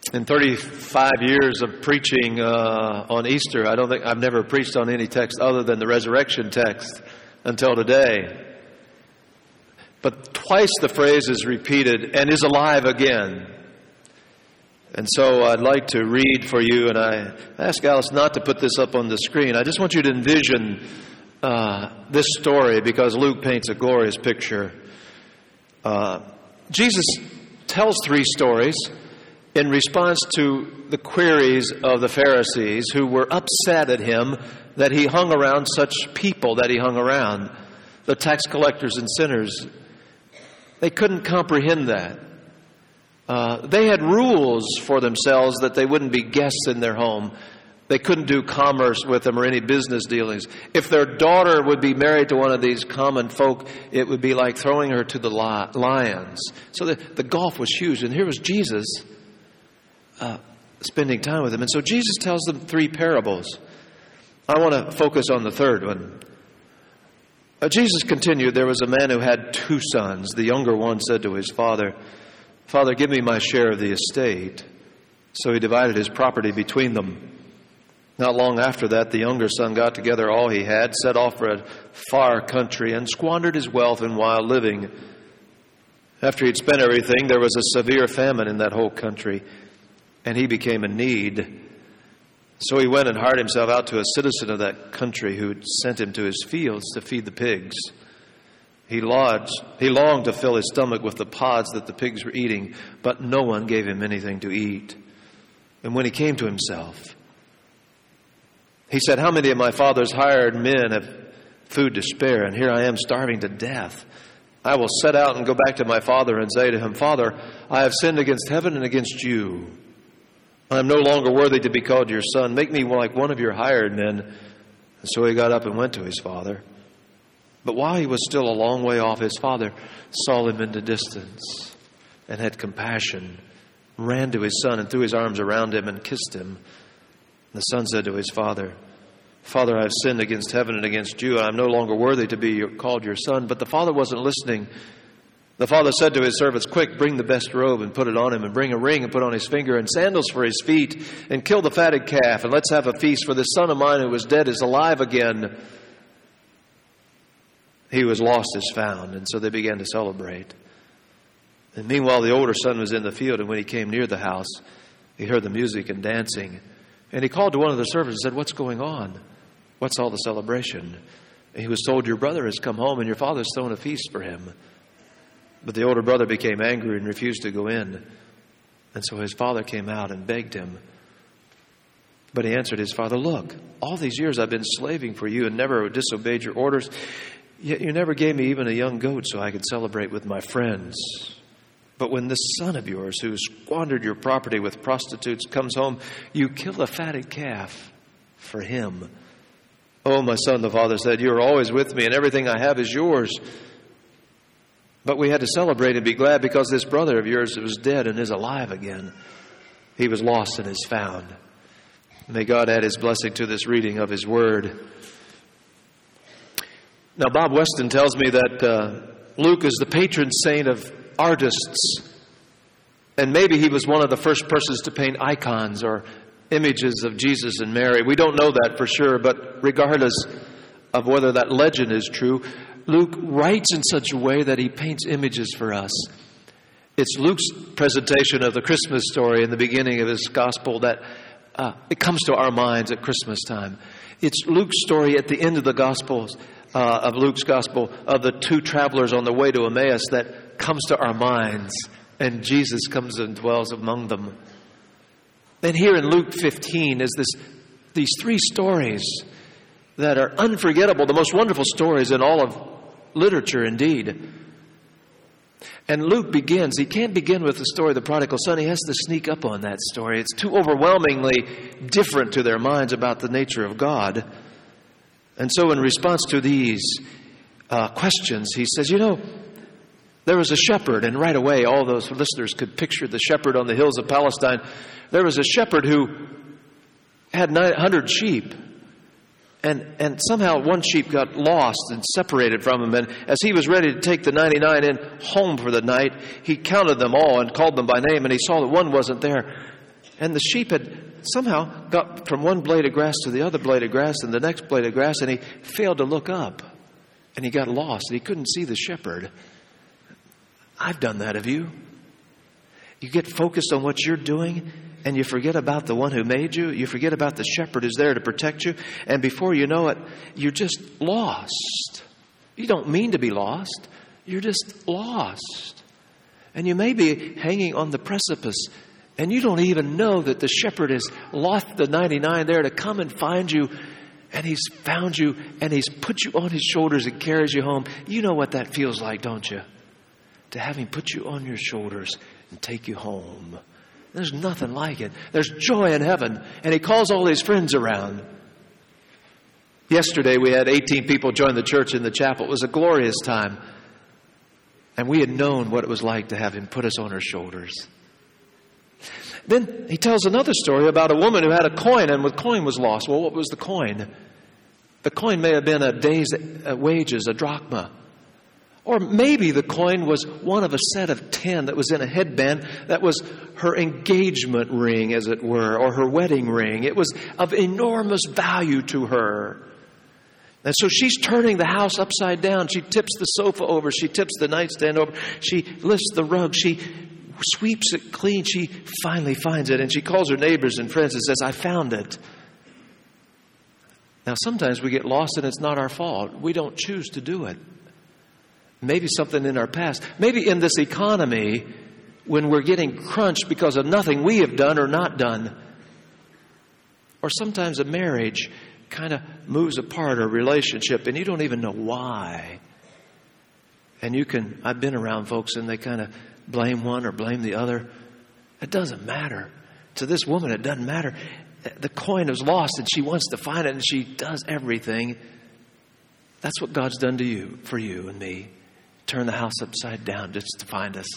In 35 years of preaching on Easter, I've never preached on any text other than the resurrection text until today. But twice the phrase is repeated, and is alive again. And so I'd like to read for you, and I ask Alice not to put this up on the screen. I just want you to envision this story, because Luke paints a glorious picture. Jesus tells three stories in response to the queries of the Pharisees, who were upset at him that he hung around such people that he hung around, the tax collectors and sinners. They couldn't comprehend that. They had rules for themselves that they wouldn't be guests in their home. They couldn't do commerce with them or any business dealings. If their daughter would be married to one of these common folk, it would be like throwing her to the lions. So the gulf was huge. And here was Jesus spending time with them. And so Jesus tells them three parables. I want to focus on the third one. Jesus continued, there was a man who had two sons. The younger one said to his father, "Father, give me my share of the estate." So he divided his property between them. Not long after that, the younger son got together all he had, set off for a far country, and squandered his wealth in wild living. After he'd spent everything, there was a severe famine in that whole country, and he became in need. So he went and hired himself out to a citizen of that country who sent him to his fields to feed the pigs. He longed to fill his stomach with the pods that the pigs were eating, but no one gave him anything to eat. And when he came to himself, he said, "How many of my father's hired men have food to spare, and here I am starving to death? I will set out and go back to my father and say to him, 'Father, I have sinned against heaven and against you. I am no longer worthy to be called your son. Make me like one of your hired men.' And so he got up and went to his father. But while he was still a long way off, his father saw him in the distance and had compassion, ran to his son and threw his arms around him and kissed him. The son said to his father, 'Father, I have sinned against heaven and against you. I am no longer worthy to be called your son.' But the father wasn't listening. The father said to his servants, 'Quick, bring the best robe and put it on him, and bring a ring and put on his finger, and sandals for his feet, and kill the fatted calf, and let's have a feast, for this son of mine who was dead is alive again. He was lost is found.' And so they began to celebrate. And meanwhile, the older son was in the field, and when he came near the house, he heard the music and dancing. And he called to one of the servants and said, 'What's going on? What's all the celebration?' And he was told, 'Your brother has come home, and your father's thrown a feast for him.' But the older brother became angry and refused to go in. And so his father came out and begged him. But he answered his father, 'Look, all these years I've been slaving for you and never disobeyed your orders. Yet you never gave me even a young goat so I could celebrate with my friends. But when this son of yours, who squandered your property with prostitutes, comes home, you kill a fatted calf for him.' 'Oh, my son,' the father said, 'you are always with me, and everything I have is yours. But we had to celebrate and be glad because this brother of yours was dead and is alive again. He was lost and is found.'" May God add his blessing to this reading of his word. Now, Bob Weston tells me that Luke is the patron saint of artists. And maybe he was one of the first persons to paint icons or images of Jesus and Mary. We don't know that for sure, but regardless of whether that legend is true, Luke writes in such a way that he paints images for us. It's Luke's presentation of the Christmas story in the beginning of his gospel that it comes to our minds at Christmas time. It's Luke's story at the end of the Gospels, of Luke's gospel, of the two travelers on the way to Emmaus that comes to our minds, and Jesus comes and dwells among them. And here in Luke 15 is these three stories that are unforgettable, the most wonderful stories in all of literature indeed. And Luke he can't begin with the story of the prodigal son. He has to sneak up on that story. It's too overwhelmingly different to their minds about the nature of God. And so in response to these questions, he says, there was a shepherd, and right away all those listeners could picture the shepherd on the hills of Palestine. There was a shepherd who had 900 sheep. And somehow one sheep got lost and separated from him. And as he was ready to take the 99 in home for the night, he counted them all and called them by name. And he saw that one wasn't there. And the sheep had somehow got from one blade of grass to the other blade of grass and the next blade of grass, and he failed to look up. And he got lost, and he couldn't see the shepherd. I've done that, have you? You get focused on what you're doing, and you forget about the one who made you. You forget about the shepherd who's there to protect you. And before you know it, you're just lost. You don't mean to be lost. You're just lost. And you may be hanging on the precipice, and you don't even know that the shepherd has left the 99 there to come and find you. And he's found you, and he's put you on his shoulders and carries you home. You know what that feels like, don't you? To have him put you on your shoulders and take you home. There's nothing like it. There's joy in heaven. And he calls all his friends around. Yesterday we had 18 people join the church in the chapel. It was a glorious time. And we had known what it was like to have him put us on our shoulders. Then he tells another story about a woman who had a coin, and the coin was lost. Well, what was the coin? The coin may have been a day's wages, a drachma. Or maybe the coin was one of a set of 10 that was in a headband that was her engagement ring, as it were, or her wedding ring. It was of enormous value to her. And so she's turning the house upside down. She tips the sofa over. She tips the nightstand over. She lifts the rug. She sweeps it clean. She finally finds it, and she calls her neighbors and friends and says, I found it. Now, sometimes we get lost, and it's not our fault. We don't choose to do it. Maybe something in our past. Maybe in this economy, when we're getting crunched because of nothing we have done or not done. Or sometimes a marriage kind of moves apart, or a relationship, and you don't even know why. And I've been around folks, and they kind of blame one or blame the other. It doesn't matter. To this woman, it doesn't matter. The coin was lost, and she wants to find it, and she does everything. That's what God's done to you, for you and me. Turn the house upside down just to find us.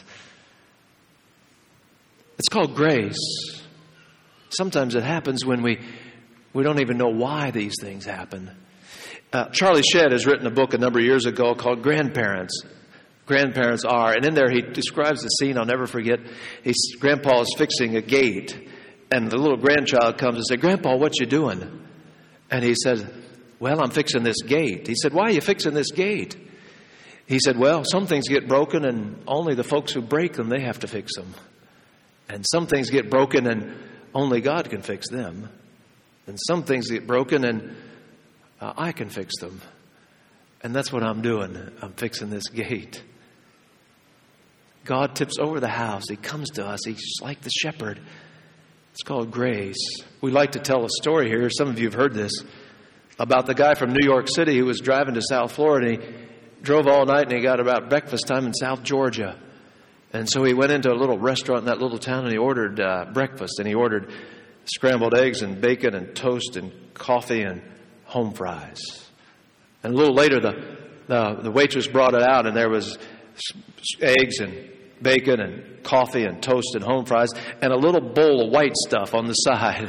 It's called grace. Sometimes it happens when we don't even know why these things happen. Charlie Shedd has written a book a number of years ago called Grandparents. Grandparents Are. And in there he describes the scene I'll never forget. Grandpa is fixing a gate. And the little grandchild comes and says, Grandpa, what you doing? And he says, well, I'm fixing this gate. He said, why are you fixing this gate? He said, well, some things get broken, and only the folks who break them, they have to fix them. And some things get broken, and only God can fix them. And some things get broken, and I can fix them. And that's what I'm doing. I'm fixing this gate. God tips over the house. He comes to us. He's like the shepherd. It's called grace. We like to tell a story here. Some of you have heard this. About the guy from New York City who was driving to South Florida. He drove all night, and he got about breakfast time in South Georgia. And so he went into a little restaurant in that little town, and he ordered breakfast. And he ordered scrambled eggs and bacon and toast and coffee and home fries. And a little later, the waitress brought it out, and there was eggs and bacon and coffee and toast and home fries and a little bowl of white stuff on the side.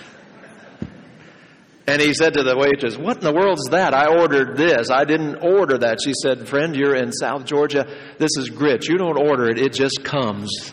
And he said to the waitress, what in the world is that? I ordered this. I didn't order that. She said, friend, you're in South Georgia. This is grits. You don't order it. It just comes.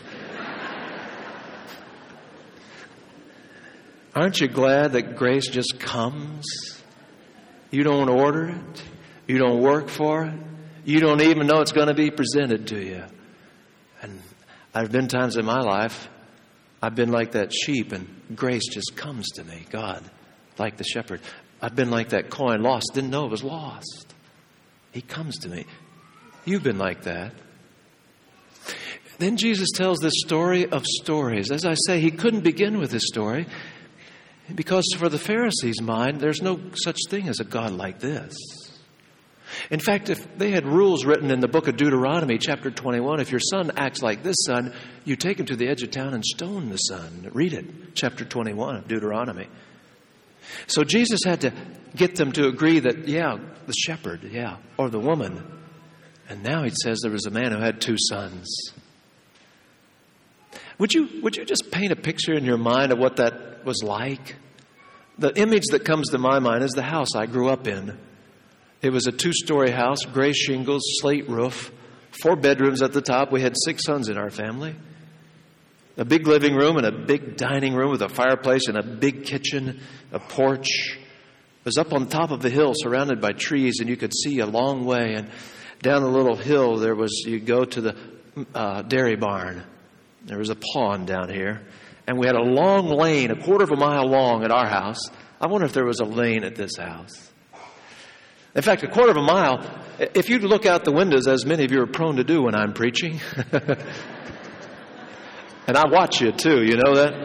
Aren't you glad that grace just comes? You don't order it. You don't work for it. You don't even know it's going to be presented to you. And there have been times in my life I've been like that sheep, and grace just comes to me. God, like the shepherd. I've been like that coin, lost, didn't know it was lost. He comes to me. You've been like that. Then Jesus tells this story of stories. As I say, he couldn't begin with this story because for the Pharisees' mind, there's no such thing as a God like this. In fact, if they had rules written in the book of Deuteronomy, chapter 21, if your son acts like this son, you take him to the edge of town and stone the son. Read it, chapter 21 of Deuteronomy. So Jesus had to get them to agree that, the shepherd, or the woman. And now he says there was a man who had 2 sons. Would you just paint a picture in your mind of what that was like? The image that comes to my mind is the house I grew up in. It was a 2-story house, gray shingles, slate roof, 4 bedrooms at the top. We had 6 sons in our family. A big living room and a big dining room with a fireplace and a big kitchen, a porch. It was up on top of a hill surrounded by trees, and you could see a long way. And down the little hill, you go to the dairy barn. There was a pond down here. And we had a long lane, a quarter of a mile long at our house. I wonder if there was a lane at this house. In fact, a quarter of a mile, if you look out the windows, as many of you are prone to do when I'm preaching, and I watch you too, you know that?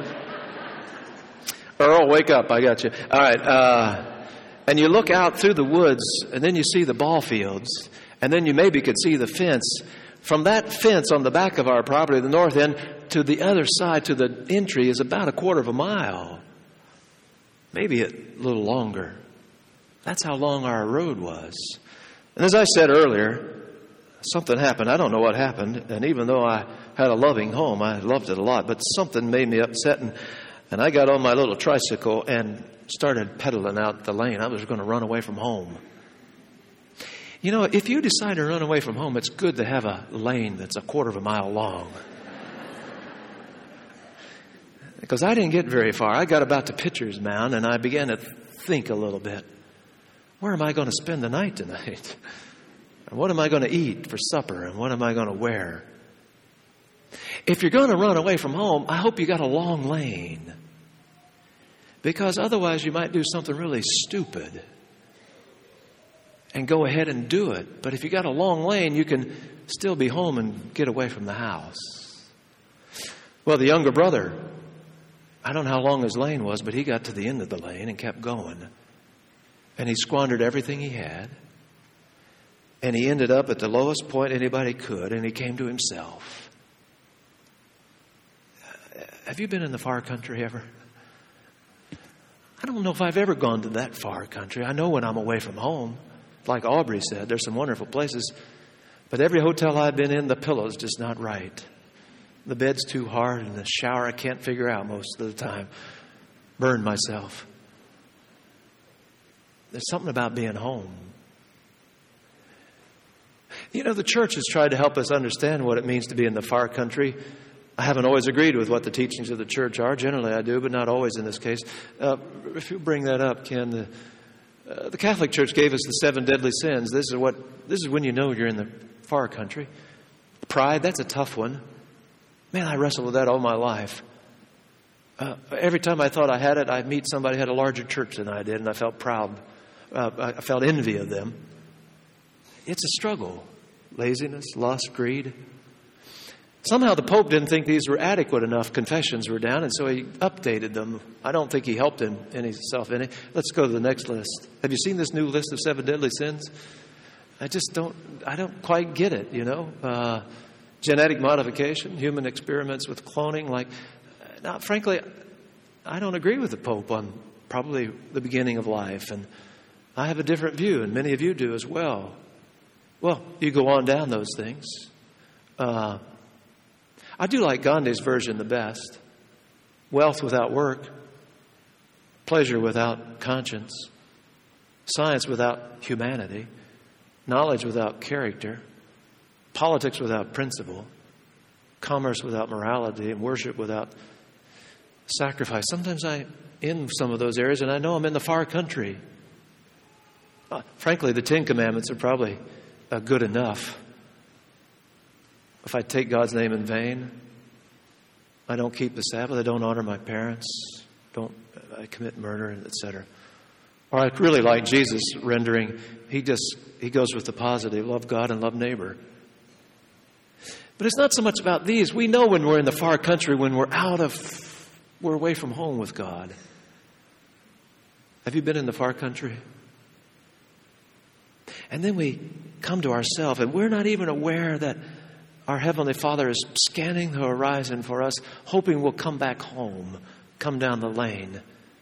Earl, wake up, I got you. All right, and you look out through the woods, and then you see the ball fields, and then you maybe could see the fence. From that fence on the back of our property, the north end, to the other side, to the entry, is about a quarter of a mile. Maybe a little longer. That's how long our road was. And as I said earlier, something happened. I don't know what happened. And even though I had a loving home, I loved it a lot, but something made me upset. And I got on my little tricycle and started pedaling out the lane. I was going to run away from home. You know, if you decide to run away from home, it's good to have a lane that's a quarter of a mile long. Because I didn't get very far. I got about to Pitcher's Mound, and I began to think a little bit. Where am I going to spend the night tonight? And what am I going to eat for supper? And what am I going to wear? If you're going to run away from home, I hope you got a long lane. Because otherwise you might do something really stupid and go ahead and do it. But if you got a long lane, you can still be home and get away from the house. Well, the younger brother, I don't know how long his lane was, but he got to the end of the lane and kept going. And he squandered everything he had. And he ended up at the lowest point anybody could, and he came to himself. Have you been in the far country ever? I don't know if I've ever gone to that far country. I know when I'm away from home, like Aubrey said, there's some wonderful places. But every hotel I've been in, the pillow's just not right. The bed's too hard, and the shower I can't figure out most of the time. Burned myself. There's something about being home. You know, the church has tried to help us understand what it means to be in the far country. I haven't always agreed with what the teachings of the church are. Generally I do, but not always in this case. If you bring that up, Ken, the Catholic Church gave us the 7 deadly sins. This is when you know you're in the far country. Pride, that's a tough one. Man, I wrestled with that all my life. Every time I thought I had it, I'd meet somebody who had a larger church than I did, and I felt proud. I felt envy of them. It's a struggle. Laziness, lust, greed. Somehow the Pope didn't think these were adequate enough. Confessions were down, and so he updated them. I don't think he helped himself any. Let's go to the next list. Have you seen this new list of 7 deadly sins? I don't quite get it, you know. Genetic modification, human experiments with cloning. Now, frankly, I don't agree with the Pope on probably the beginning of life. And I have a different view, and many of you do as well. Well, you go on down those things. I do like Gandhi's version the best. Wealth without work. Pleasure without conscience. Science without humanity. Knowledge without character. Politics without principle. Commerce without morality. And worship without sacrifice. Sometimes I'm in some of those areas and I know I'm in the far country. Frankly, the 10 Commandments are probably good enough. If I take God's name in vain, I don't keep the Sabbath, I don't honor my parents, I commit murder, etc. Or I really like Jesus rendering, he goes with the positive, love God and love neighbor. But it's not so much about these. We know when we're in the far country, when we're away from home with God. Have you been in the far country? And then we come to ourselves, and we're not even aware that our Heavenly Father is scanning the horizon for us, hoping we'll come back home, come down the lane.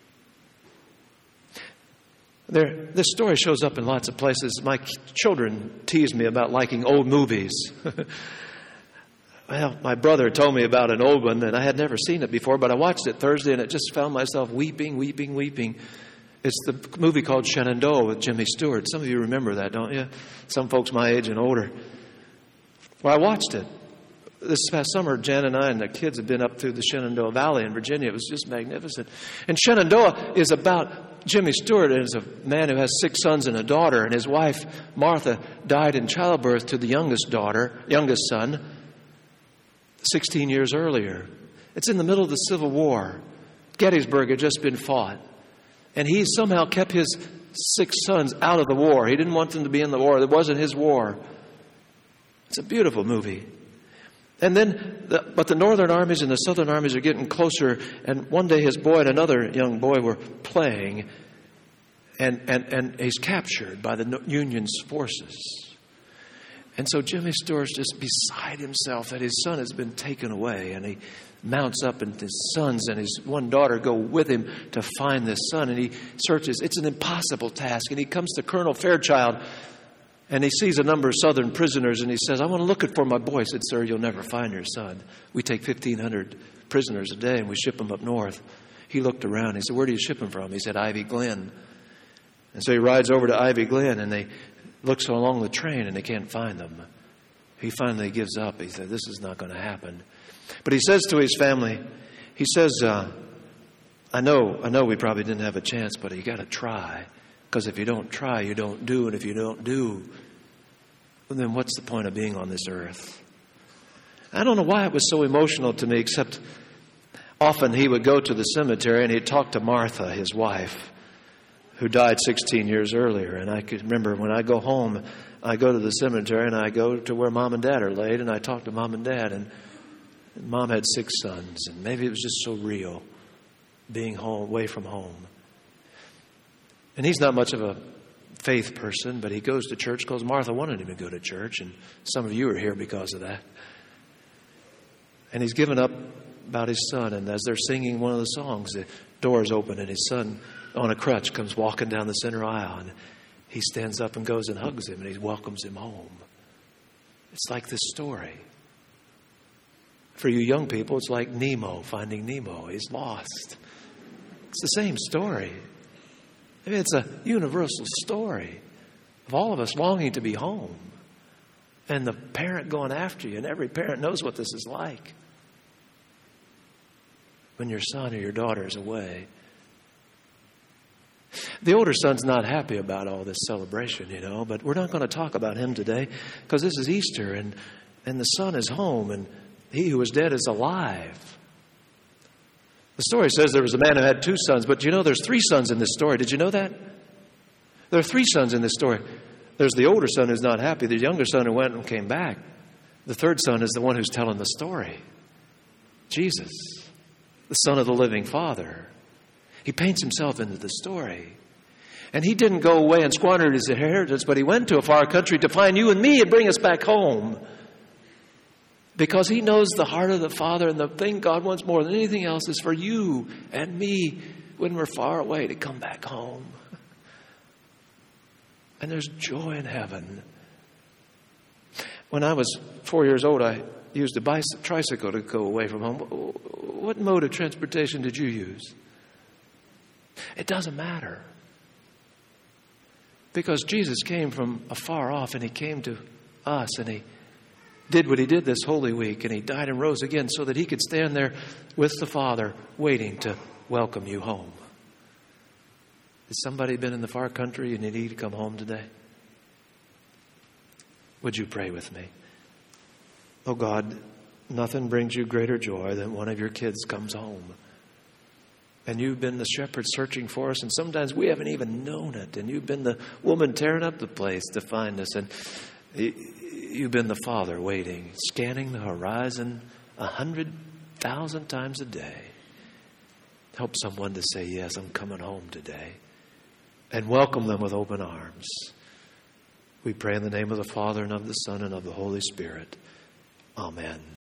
This story shows up in lots of places. My children tease me about liking old movies. Well, my brother told me about an old one, and I had never seen it before, but I watched it Thursday, and it just found myself weeping. It's the movie called Shenandoah with Jimmy Stewart. Some of you remember that, don't you? Some folks my age and older. Well, I watched it. This past summer, Jan and I and the kids have been up through the Shenandoah Valley in Virginia. It was just magnificent. And Shenandoah is about Jimmy Stewart, is a man who has 6 sons and a daughter. And his wife, Martha, died in childbirth to the youngest son, 16 years earlier. It's in the middle of the Civil War. Gettysburg had just been fought. And he somehow kept his 6 sons out of the war. He didn't want them to be in the war. It wasn't his war. It's a beautiful movie. And then, but the northern armies and the southern armies are getting closer. And one day his boy and another young boy were playing. And he's captured by the Union's forces. And so Jimmy Stewart's just beside himself that his son has been taken away. And he mounts up, and his sons and his one daughter go with him to find this son. And he searches. It's an impossible task. And he comes to Colonel Fairchild, and he sees a number of Southern prisoners, and he says, I want to look for my boy. He said, sir, you'll never find your son. We take 1,500 prisoners a day, and we ship them up north. He looked around. He said, where do you ship them from? He said, Ivy Glen. And so he rides over to Ivy Glen, and they looks along the train, and they can't find them. He finally gives up. He said, this is not going to happen. But he says to his family, he says, I know we probably didn't have a chance, but you got to try. Because if you don't try, you don't do. And if you don't do, then what's the point of being on this earth? I don't know why it was so emotional to me, except often he would go to the cemetery and he'd talk to Martha, his wife, who died 16 years earlier. And I could remember when I go home, I go to the cemetery and I go to where Mom and Dad are laid, and I talk to Mom and Dad. And Mom had 6 sons, and maybe it was just so real being home, away from home. And he's not much of a faith person, but he goes to church because Martha wanted him to go to church, and some of you are here because of that. And he's given up about his son, and as they're singing one of the songs, the doors open, and his son on a crutch comes walking down the center aisle, and he stands up and goes and hugs him, and he welcomes him home. It's like this story. For you young people, it's like Nemo, Finding Nemo. He's lost. It's the same story. I mean, it's a universal story of all of us longing to be home, and the parent going after you. And every parent knows what this is like when your son or your daughter is away. The older son's not happy about all this celebration, but we're not going to talk about him today because this is Easter, and the son is home, and he who was dead is alive. The story says there was a man who had 2 sons, but there's 3 sons in this story. Did you know that? There are 3 sons in this story. There's the older son who's not happy, the younger son who went and came back. The third son is the one who's telling the story. Jesus, the Son of the living Father. He paints himself into the story. And he didn't go away and squander his inheritance, but he went to a far country to find you and me and bring us back home. Because he knows the heart of the Father, and the thing God wants more than anything else is for you and me, when we're far away, to come back home. And there's joy in heaven. When I was 4 years old, I used a tricycle to go away from home. What mode of transportation did you use? It doesn't matter. Because Jesus came from afar off, and he came to us, and he did what he did this Holy Week, and he died and rose again so that he could stand there with the Father waiting to welcome you home. Has somebody been in the far country and you need to come home today? Would you pray with me? Oh God, nothing brings you greater joy than one of your kids comes home. And you've been the shepherd searching for us, and sometimes we haven't even known it. And you've been the woman tearing up the place to find us. And you've been the Father waiting, scanning the horizon 100,000 times a day. Help someone to say, yes, I'm coming home today. And welcome them with open arms. We pray in the name of the Father, and of the Son, and of the Holy Spirit. Amen.